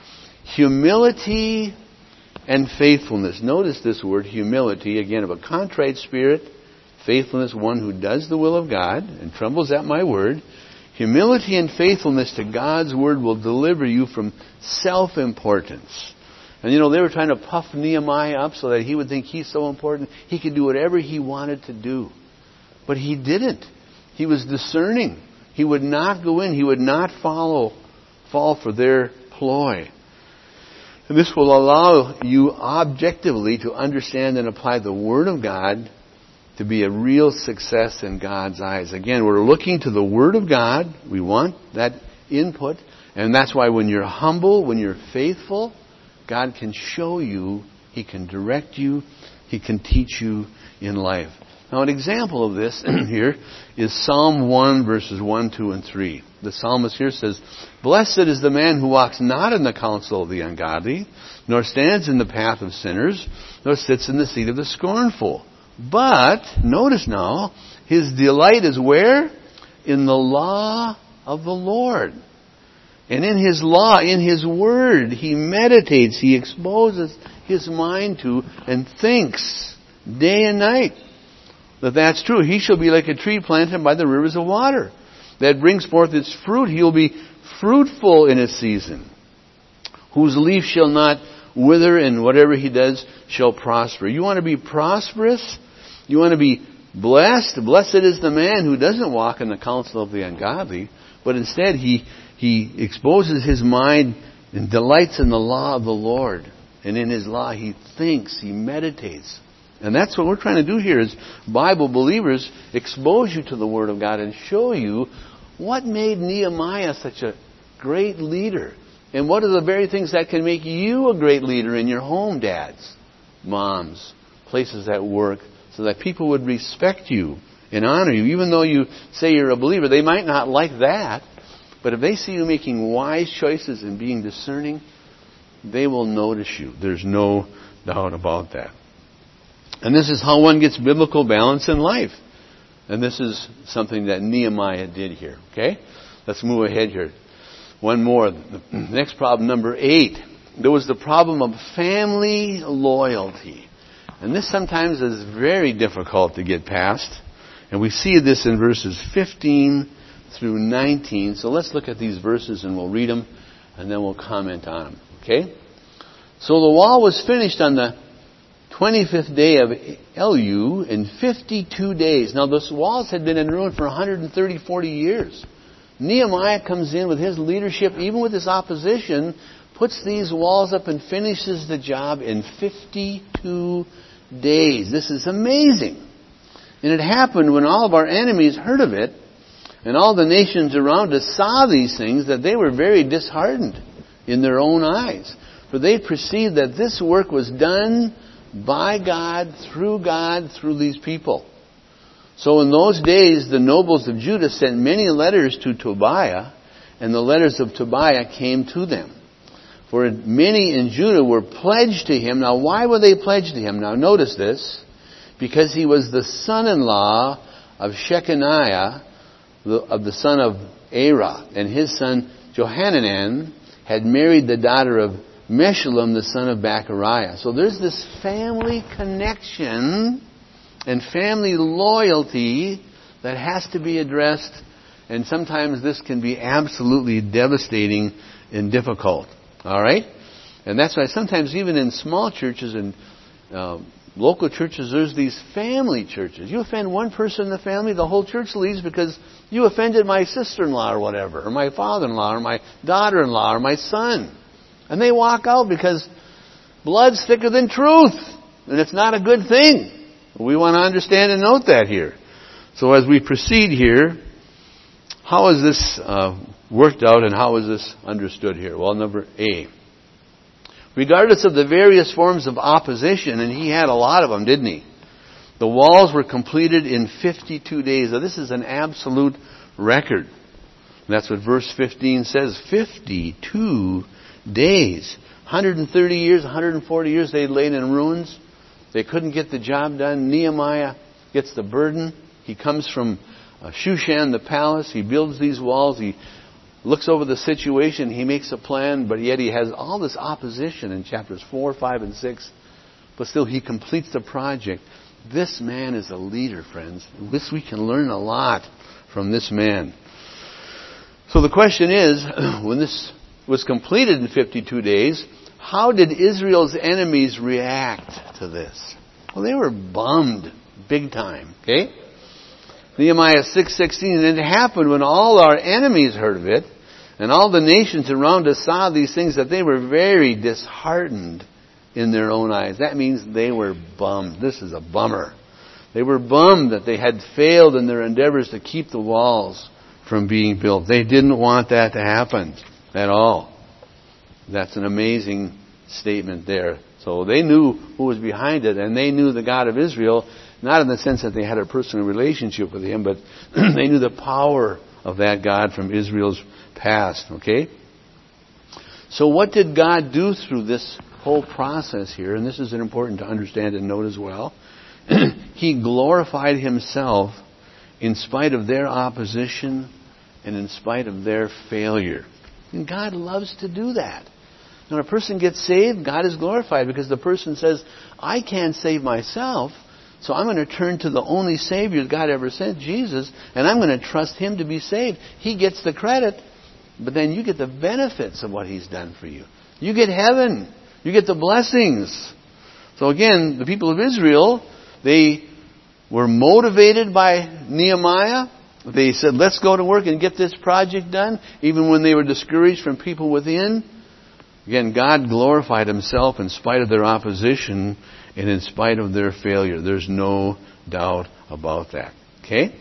Humility and faithfulness. Notice this word, humility, again, of a contrite spirit. Faithfulness, one who does the will of God and trembles at my word. Humility and faithfulness to God's word will deliver you from self-importance. And they were trying to puff Nehemiah up so that he would think he's so important, he could do whatever he wanted to do. But he didn't. He was discerning. He would not go in. He would not fall for their ploy. And this will allow you objectively to understand and apply the Word of God to be a real success in God's eyes. Again, we're looking to the Word of God. We want that input. And that's why when you're humble, when you're faithful, God can show you, He can direct you, He can teach you in life. Now, an example of this here is Psalm 1, verses 1, 2, and 3. The psalmist here says, Blessed is the man who walks not in the counsel of the ungodly, nor stands in the path of sinners, nor sits in the seat of the scornful. But, notice now, his delight is where? In the law of the Lord. And in His law, in His Word, he meditates, he exposes his mind to, and thinks day and night. That's true. He shall be like a tree planted by the rivers of water, that brings forth its fruit. He will be fruitful in its season, whose leaf shall not wither, and whatever he does shall prosper. You want to be prosperous? You want to be blessed? Blessed is the man who doesn't walk in the counsel of the ungodly, but instead he exposes his mind and delights in the law of the Lord. And in his law he thinks, he meditates. And that's what we're trying to do here as Bible believers, expose you to the Word of God and show you what made Nehemiah such a great leader. And what are the very things that can make you a great leader in your home, dads, moms, places at work, so that people would respect you and honor you. Even though you say you're a believer, they might not like that. But if they see you making wise choices and being discerning, they will notice you. There's no doubt about that. And this is how one gets biblical balance in life. And this is something that Nehemiah did here. Okay? Let's move ahead here. One more. The next problem, number 8. There was the problem of family loyalty. And this sometimes is very difficult to get past. And we see this in verses 15 through 19. So let's look at these verses and we'll read them and then we'll comment on them. Okay? So the wall was finished on the 25th day of Elul in 52 days. Now those walls had been in ruin for 40 years. Nehemiah comes in with his leadership, even with his opposition, puts these walls up and finishes the job in 52 days. This is amazing. And it happened when all of our enemies heard of it, and all the nations around us saw these things, that they were very disheartened in their own eyes. For they perceived that this work was done by God, through these people. So in those days, the nobles of Judah sent many letters to Tobiah, and the letters of Tobiah came to them. For many in Judah were pledged to him. Now, why were they pledged to him? Now, notice this. Because he was the son-in-law of Shechaniah, of the son of Arah, and his son Johanan had married the daughter of Meshullam, the son of Bachariah. So there's this family connection and family loyalty that has to be addressed, and sometimes this can be absolutely devastating and difficult. All right? And that's why sometimes even in small churches and local churches, there's these family churches. You offend one person in the family, the whole church leaves because you offended my sister-in-law or whatever, or my father-in-law, or my daughter-in-law, or my son. And they walk out because blood's thicker than truth. And it's not a good thing. We want to understand and note that here. So as we proceed here, how is this worked out and how is this understood here? Well, number A. Regardless of the various forms of opposition, and he had a lot of them, didn't he? The walls were completed in 52 days. Now, this is an absolute record. And that's what verse 15 says. 52 days. 130 years, 140 years they laid in ruins. They couldn't get the job done. Nehemiah gets the burden. He comes from Shushan, the palace. He builds these walls. He looks over the situation. He makes a plan, but yet he has all this opposition in chapters 4, 5, and 6. But still, he completes the project. This man is a leader, friends. We can learn a lot from this man. So the question is, when this was completed in 52 days, how did Israel's enemies react to this? Well, they were bummed big time. Okay? Nehemiah 6:16, and it happened when all our enemies heard of it, and all the nations around us saw these things, that they were very disheartened in their own eyes. That means they were bummed. This is a bummer. They were bummed that they had failed in their endeavors to keep the walls from being built. They didn't want that to happen at all. That's an amazing statement there. So they knew who was behind it, and they knew the God of Israel, not in the sense that they had a personal relationship with Him, but they knew the power of that God from Israel's past. Okay? So what did God do through this whole process here? And this is important to understand and note as well. He glorified Himself in spite of their opposition and in spite of their failure. And God loves to do that. When a person gets saved, God is glorified because the person says, I can't save myself, so I'm going to turn to the only Savior God ever sent, Jesus, and I'm going to trust Him to be saved. He gets the credit, but then you get the benefits of what He's done for you. You get heaven. You get the blessings. So again, the people of Israel, they were motivated by Nehemiah. They said, let's go to work and get this project done, even when they were discouraged from people within. Again, God glorified Himself in spite of their opposition and in spite of their failure. There's no doubt about that. Okay?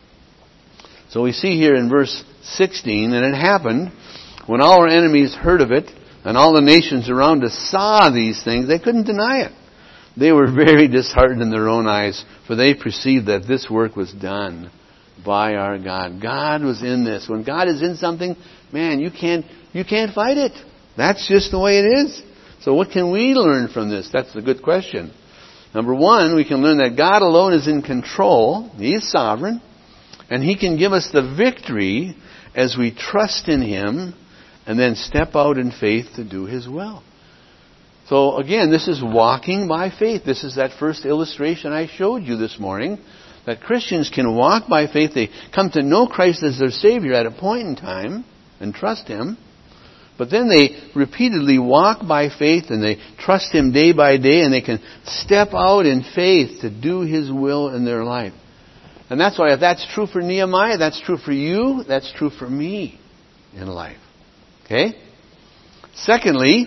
So we see here in verse 16, and it happened when all our enemies heard of it, and all the nations around us saw these things, they couldn't deny it. They were very disheartened in their own eyes, for they perceived that this work was done by our God. God was in this. When God is in something, man, you can't fight it. That's just the way it is. So what can we learn from this? That's the good question. Number one, we can learn that God alone is in control. He is sovereign. And He can give us the victory as we trust in Him and then step out in faith to do His will. So again, this is walking by faith. This is that first illustration I showed you this morning, that Christians can walk by faith. They come to know Christ as their Savior at a point in time and trust Him. But then they repeatedly walk by faith and they trust Him day by day, and they can step out in faith to do His will in their life. And that's why if that's true for Nehemiah, that's true for you, that's true for me in life. Okay? Secondly,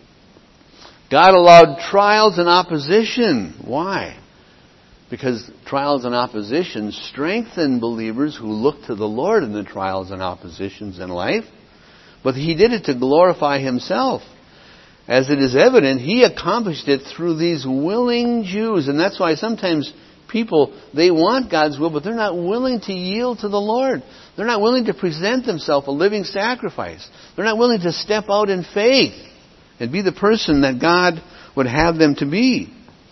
God allowed trials and opposition. Why? Because trials and opposition strengthen believers who look to the Lord in the trials and oppositions in life. But He did it to glorify Himself. As it is evident, He accomplished it through these willing Jews. And that's why sometimes people, they want God's will, but they're not willing to yield to the Lord. They're not willing to present themselves a living sacrifice. They're not willing to step out in faith and be the person that God would have them to be.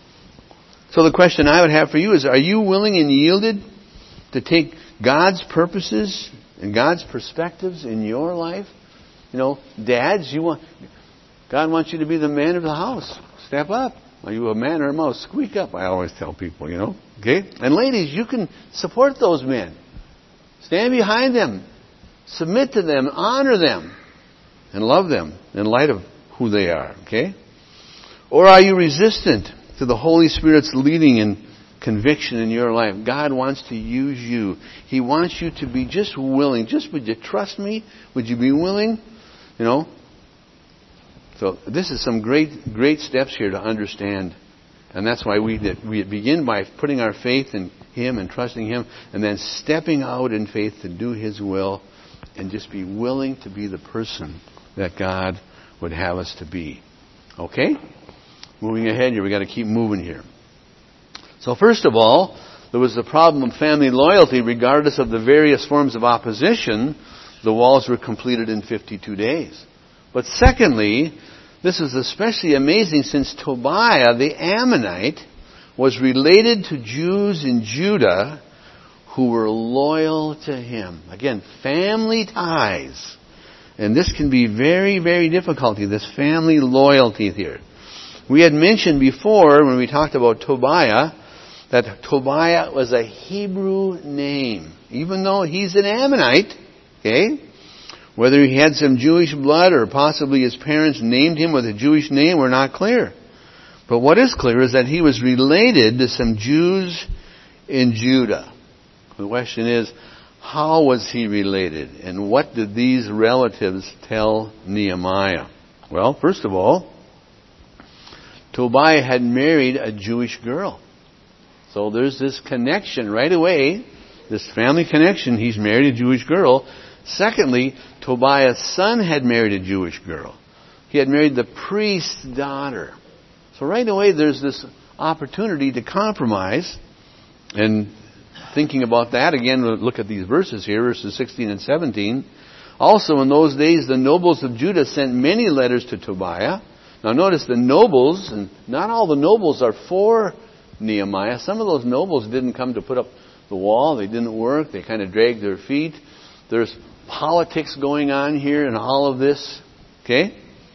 So the question I would have for you is, are you willing and yielded to take God's purposes and God's perspectives in your life? You know, dads, God wants you to be the man of the house. Step up. Are you a man or a mouse? Squeak up, I always tell people, you know. Okay? And ladies, you can support those men. Stand behind them. Submit to them. Honor them. And love them in light of who they are. Okay? Or are you resistant to the Holy Spirit's leading and conviction in your life? God wants to use you. He wants you to be just willing. Just, would you trust me? Would you be willing? You know? So this is some great steps here to understand. And that's why we begin by putting our faith in Him and trusting Him, and then stepping out in faith to do His will and just be willing to be the person that God would have us to be. Okay? Moving ahead here, we've got to keep moving here. So first of all, there was the problem of family loyalty. Regardless of the various forms of opposition, the walls were completed in 52 days. But secondly, this is especially amazing since Tobiah the Ammonite was related to Jews in Judah who were loyal to him. Again, family ties. And this can be very, very difficult, this family loyalty here. We had mentioned before, when we talked about Tobiah, that Tobiah was a Hebrew name. Even though he's an Ammonite, okay? Whether he had some Jewish blood or possibly his parents named him with a Jewish name, we're not clear. But what is clear is that he was related to some Jews in Judah. The question is, how was he related? And what did these relatives tell Nehemiah? Well, first of all, Tobiah had married a Jewish girl. So there's this connection right away, this family connection. He's married a Jewish girl. Secondly, Tobiah's son had married a Jewish girl. He had married the priest's daughter. So right away there's this opportunity to compromise. And thinking about that, again, we'll look at these verses here, verses 16 and 17. Also in those days the nobles of Judah sent many letters to Tobiah. Now notice the nobles, and not all the nobles are for Nehemiah. Some of those nobles didn't come to put up the wall. They didn't work. They kind of dragged their feet. There's politics going on here in all of this. Okay?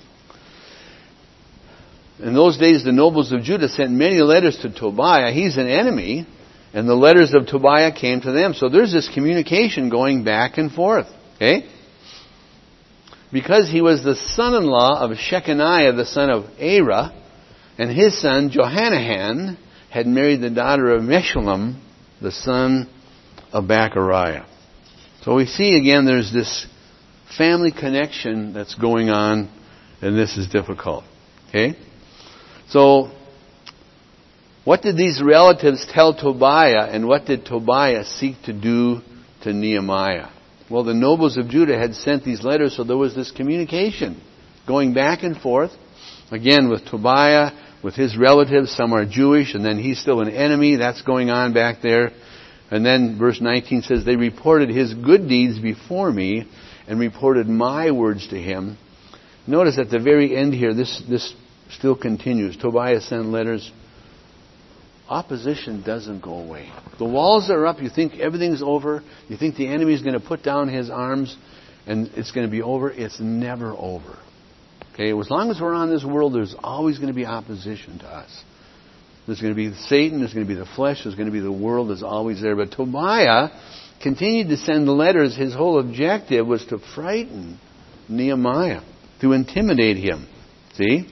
In those days, the nobles of Judah sent many letters to Tobiah. He's an enemy. And the letters of Tobiah came to them. So there's this communication going back and forth. Okay? because he was the son-in-law of Shechaniah, the son of Arah, and his son Johanan had married the daughter of Meshullam, the son of Bachariah. So we see again there's this family connection that's going on, and this is difficult. Okay? So, what did these relatives tell Tobiah, and what did Tobiah seek to do to Nehemiah? Well, the nobles of Judah had sent these letters, so there was this communication going back and forth. Again, with Tobiah, with his relatives, some are Jewish, and then he's still an enemy. That's going on back there. And then verse 19 says, they reported his good deeds before me and reported my words to him. Notice at the very end here, this still continues. Tobiah sent letters. Opposition doesn't go away. The walls are up. You think everything's over. You think the enemy is going to put down his arms and it's going to be over. It's never over. Okay, as long as we're on this world, there's always going to be opposition to us. There's going to be Satan, there's going to be the flesh, there's going to be the world, there's always there. But Tobiah continued to send letters. His whole objective was to frighten Nehemiah, to intimidate him. See?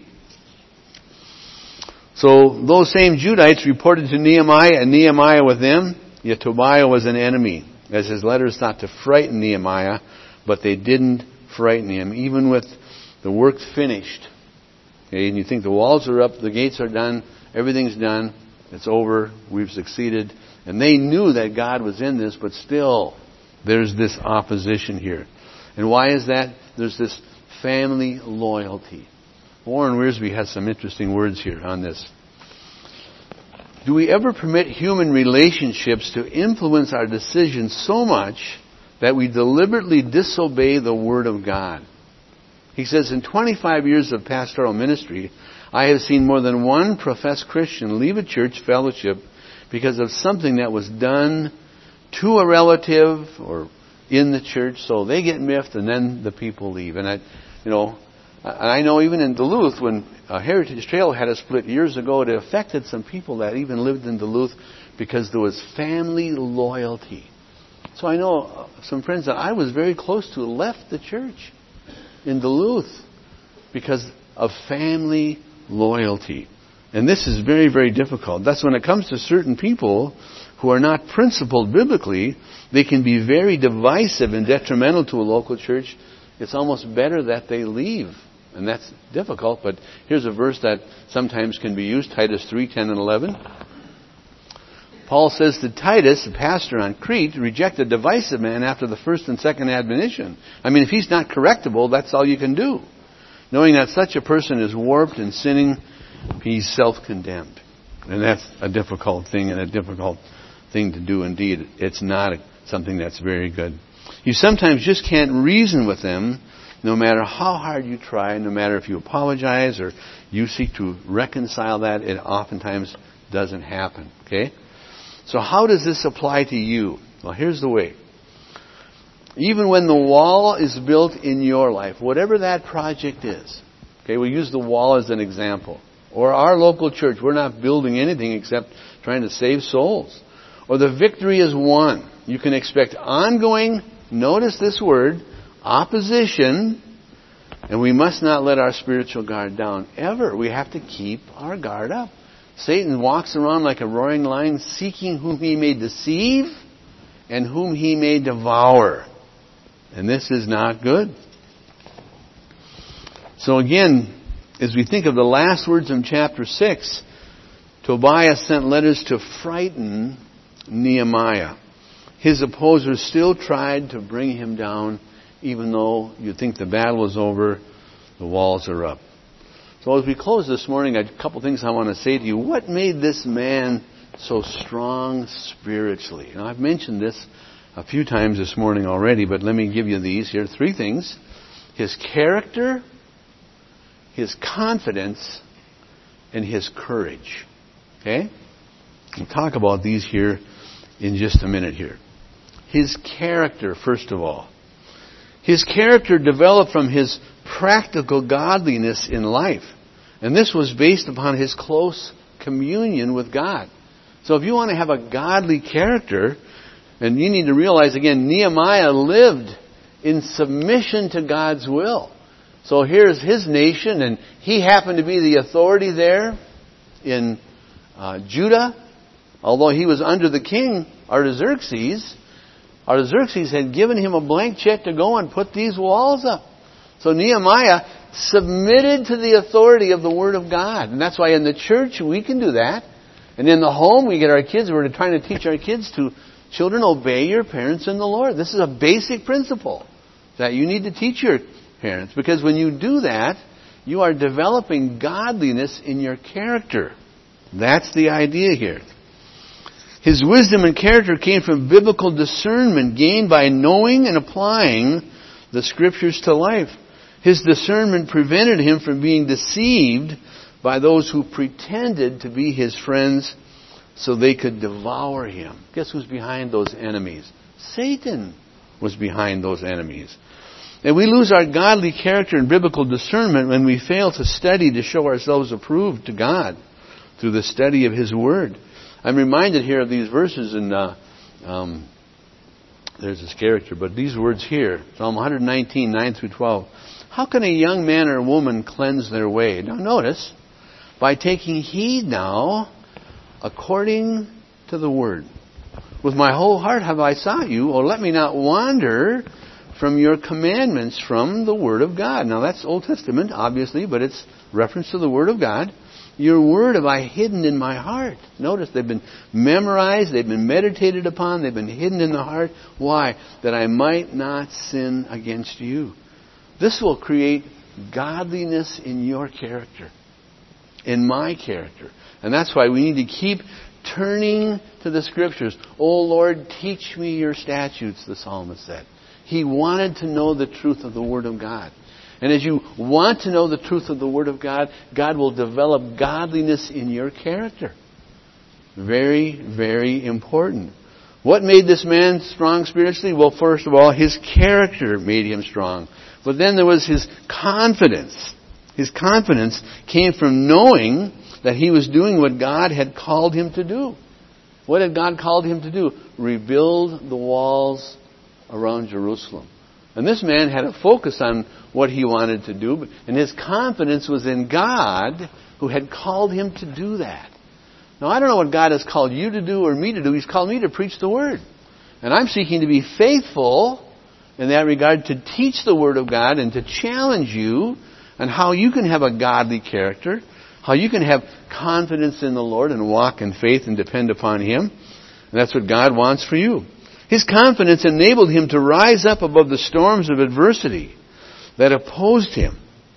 So those same Judites reported to Nehemiah, and Nehemiah with them, yet Tobiah was an enemy, as his letters sought to frighten Nehemiah, but they didn't frighten him, even with the work finished. Okay, and you think the walls are up, the gates are done, everything's done, it's over, we've succeeded. And they knew that God was in this, but still, there's this opposition here. And why is that? There's this family loyalty. Warren Wiersbe has some interesting words here on this. Do we ever permit human relationships to influence our decisions so much that we deliberately disobey the Word of God? He says, in 25 years of pastoral ministry, I have seen more than one professed Christian leave a church fellowship because of something that was done to a relative or in the church. So they get miffed and then the people leave. And I know even in Duluth, when Heritage Trail had a split years ago, it affected some people that even lived in Duluth because there was family loyalty. So I know some friends that I was very close to left the church in Duluth because of family loyalty. And this is very, very difficult. That's when it comes to certain people who are not principled biblically, they can be very divisive and detrimental to a local church. It's almost better that they leave. And that's difficult, but here's a verse that sometimes can be used, Titus 3:10 and 11. Paul says to Titus, the pastor on Crete, reject a divisive man after the first and second admonition. I mean, if he's not correctable, that's all you can do. Knowing that such a person is warped and sinning, he's self-condemned. And that's a difficult thing and a difficult thing to do indeed. It's not something that's very good. You sometimes just can't reason with them, no matter how hard you try, no matter if you apologize or you seek to reconcile that, it oftentimes doesn't happen. Okay? So how does this apply to you? Well, here's the way. Even when the wall is built in your life, whatever that project is, okay, we use the wall as an example. Or our local church, we're not building anything except trying to save souls. Or the victory is won. You can expect ongoing, notice this word, opposition, and we must not let our spiritual guard down ever. We have to keep our guard up. Satan walks around like a roaring lion, seeking whom he may deceive and whom he may devour. And this is not good. So again, as we think of the last words in chapter 6, Tobiah sent letters to frighten Nehemiah. His opposers still tried to bring him down, even though you think the battle is over, the walls are up. So as we close this morning, a couple things I want to say to you. What made this man so strong spiritually? Now, I've mentioned this a few times this morning already, but let me give you these here. 3 things. His character, his confidence, and his courage. Okay? We'll talk about these here in just a minute here. His character, first of all. His character developed from his practical godliness in life. And this was based upon his close communion with God. So if you want to have a godly character, and you need to realize again, Nehemiah lived in submission to God's will. So here's his nation, and he happened to be the authority there in Judah. Although he was under the king, Artaxerxes. Artaxerxes had given him a blank check to go and put these walls up. So Nehemiah submitted to the authority of the Word of God. And that's why in the church we can do that. And in the home we get our kids, we're trying to teach our kids to, children, obey your parents in the Lord. This is a basic principle that you need to teach your parents. Because when you do that, you are developing godliness in your character. That's the idea here. His wisdom and character came from biblical discernment gained by knowing and applying the Scriptures to life. His discernment prevented him from being deceived by those who pretended to be his friends so they could devour him. Guess who's behind those enemies? Satan was behind those enemies. And we lose our godly character and biblical discernment when we fail to study to show ourselves approved to God through the study of His Word. I'm reminded here of these verses in, there's this character, but these words here, Psalm 119, 9 through 12. How can a young man or woman cleanse their way? Now notice, by taking heed now, according to the Word. With my whole heart have I sought you, or let me not wander from your commandments from the Word of God. Now that's Old Testament, obviously, but it's reference to the Word of God. Your word have I hidden in my heart. Notice they've been memorized, they've been meditated upon, they've been hidden in the heart. Why? That I might not sin against you. This will create godliness in your character, in my character. And that's why we need to keep turning to the Scriptures. Oh Lord, teach me your statutes, the psalmist said. He wanted to know the truth of the Word of God. And as you want to know the truth of the Word of God, God will develop godliness in your character. Very, very important. What made this man strong spiritually? Well, first of all, his character made him strong. But then there was his confidence. His confidence came from knowing that he was doing what God had called him to do. What had God called him to do? Rebuild the walls around Jerusalem. And this man had a focus on what he wanted to do, and his confidence was in God who had called him to do that. Now, I don't know what God has called you to do or me to do. He's called me to preach the Word. And I'm seeking to be faithful in that regard to teach the Word of God and to challenge you on how you can have a godly character, how you can have confidence in the Lord and walk in faith and depend upon Him. And that's what God wants for you. His confidence enabled him to rise up above the storms of adversity that opposed him.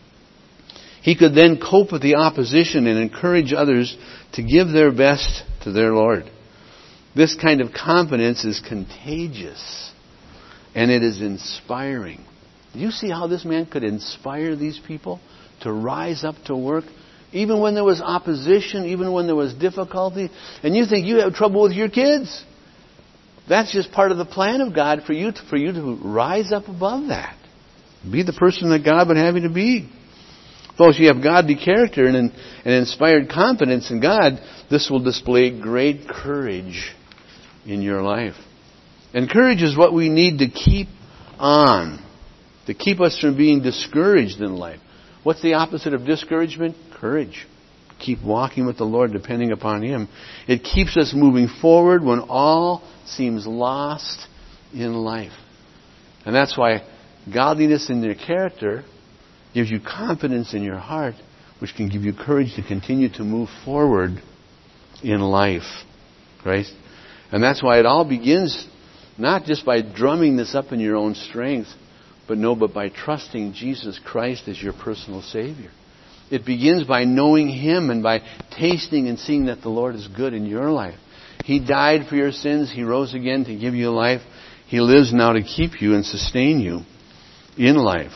He could then cope with the opposition and encourage others to give their best to their Lord. This kind of confidence is contagious, and it is inspiring. Do you see how this man could inspire these people to rise up to work, even when there was opposition, even when there was difficulty? And you think you have trouble with your kids. That's just part of the plan of God for you to rise up above that. Be the person that God would have you to be. Folks, you have godly character and inspired confidence in God, this will display great courage in your life. And courage is what we need to keep on, to keep us from being discouraged in life. What's the opposite of discouragement? Courage. Keep walking with the Lord, depending upon Him. It keeps us moving forward when all seems lost in life. And that's why godliness in your character gives you confidence in your heart, which can give you courage to continue to move forward in life. Right? And that's why it all begins not just by drumming this up in your own strength, but by trusting Jesus Christ as your personal Savior. It begins by knowing Him and by tasting and seeing that the Lord is good in your life. He died for your sins. He rose again to give you life. He lives now to keep you and sustain you in life.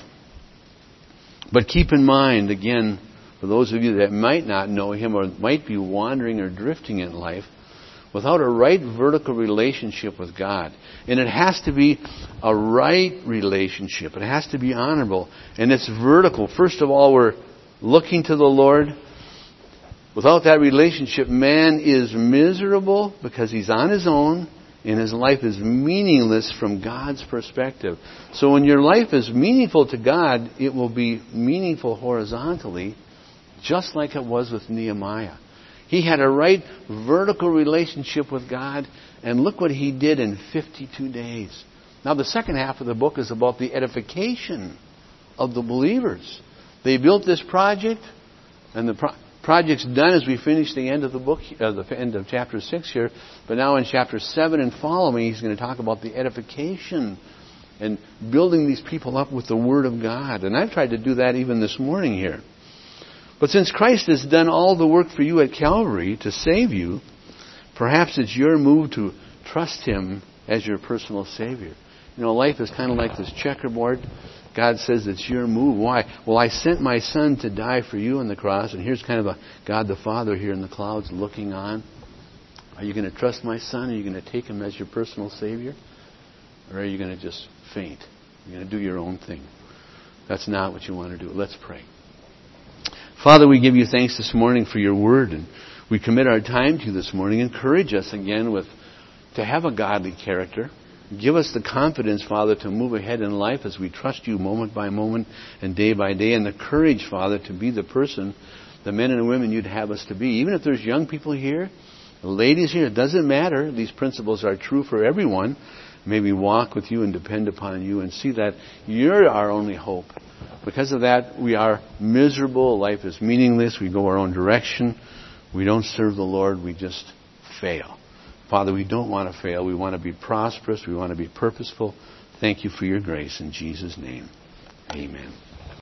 But keep in mind, again, for those of you that might not know Him or might be wandering or drifting in life, without a right vertical relationship with God, and it has to be a right relationship. It has to be honorable. And it's vertical. First of all, we're looking to the Lord. Without that relationship, man is miserable because he's on his own. And his life is meaningless from God's perspective. So when your life is meaningful to God, it will be meaningful horizontally, just like it was with Nehemiah. He had a right vertical relationship with God, and look what he did in 52 days. Now the second half of the book is about the edification of the believers. They built this project, and the project's done as we finish the end of the book, the end of chapter 6 here. But now in chapter 7 and following, he's going to talk about the edification and building these people up with the Word of God. And I've tried to do that even this morning here. But since Christ has done all the work for you at Calvary to save you, perhaps it's your move to trust Him as your personal Savior. You know, life is kind of like this checkerboard. God says it's your move. Why? Well, I sent my Son to die for you on the cross, and here's kind of a God the Father here in the clouds looking on. Are you going to trust my Son? Are you going to take Him as your personal Savior? Or are you going to just faint? You're going to do your own thing. That's not what you want to do. Let's pray. Father, we give you thanks this morning for your word, and we commit our time to you this morning. Encourage us again to have a godly character. Give us the confidence, Father, to move ahead in life as we trust you moment by moment and day by day, and the courage, Father, to be the person, the men and women you'd have us to be. Even if there's young people here, ladies here, it doesn't matter. These principles are true for everyone. May we walk with you and depend upon you and see that you're our only hope. Because of that, we are miserable. Life is meaningless. We go our own direction. We don't serve the Lord. We just fail. Father, we don't want to fail. We want to be prosperous. We want to be purposeful. Thank you for your grace. In Jesus' name, amen.